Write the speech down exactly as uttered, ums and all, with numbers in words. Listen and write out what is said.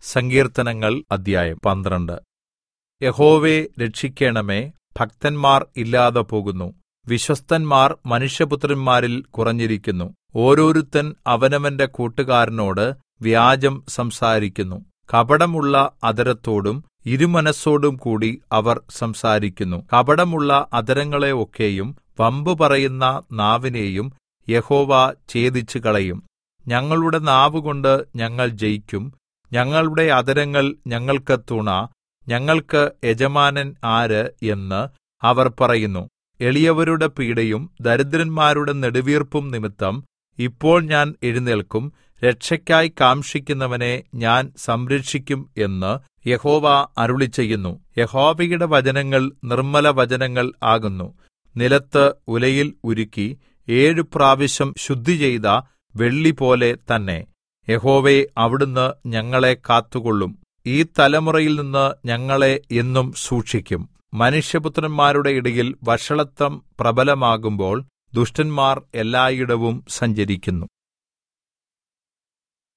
സങ്കീർത്തനങ്ങൾ അധ്യായം പന്ത്രണ്ട്. യഹോവേ, രക്ഷിക്കണമേ, ഭക്തന്മാർ ഇല്ലാതെ പോകുന്നു. വിശ്വസ്തന്മാർ മനുഷ്യപുത്രന്മാരിൽ കുറഞ്ഞിരിക്കുന്നു. ഓരോരുത്തൻ അവനവന്റെ കൂട്ടുകാരനോട് വ്യാജം സംസാരിക്കുന്നു. കപടമുള്ള അധരത്തോടും ഇരുമനസ്സോടും കൂടി അവർ സംസാരിക്കുന്നു. കപടമുള്ള അധരങ്ങളെ ഒക്കെയും വമ്പു പറയുന്ന നാവിനെയും യഹോവ ഛേദിച്ചുകളയും. ഞങ്ങളുടെ നാവുകൊണ്ട് ഞങ്ങൾ ജയിക്കും. ഞങ്ങളുടെ അധരങ്ങൾ ഞങ്ങൾക്ക് തുണ. ഞങ്ങൾക്ക് യജമാനൻ ആര് എന്ന് അവർ പറയുന്നു. എളിയവരുടെ പീഡയും ദരിദ്രന്മാരുടെ നെടുവീർപ്പും നിമിത്തം ഇപ്പോൾ ഞാൻ എഴുന്നേല്ക്കും. രക്ഷയ്ക്കായി കാംക്ഷിക്കുന്നവനെ ഞാൻ സംരക്ഷിക്കും എന്ന് യഹോവ അരുളിച്ചെയ്യുന്നു. യഹോവയുടെ വചനങ്ങൾ നിർമ്മലവചനങ്ങൾ ആകുന്നു. നിലത്ത് ഉലയിൽ ഉരുക്കി ഏഴു പ്രാവശ്യം ശുദ്ധിചെയ്ത വെള്ളിപോലെ തന്നെ. യഹോവേ, അവിടുന്ന് ഞങ്ങളെ കാത്തുകൊള്ളും. ഈ തലമുറയിൽ നിന്ന് ഞങ്ങളെ എന്നും സൂക്ഷിക്കും. മനുഷ്യപുത്രന്മാരുടെ ഇടയിൽ വഷളത്വം പ്രബലമാകുമ്പോൾ ദുഷ്ടന്മാർ എല്ലായിടവും സഞ്ചരിക്കുന്നു.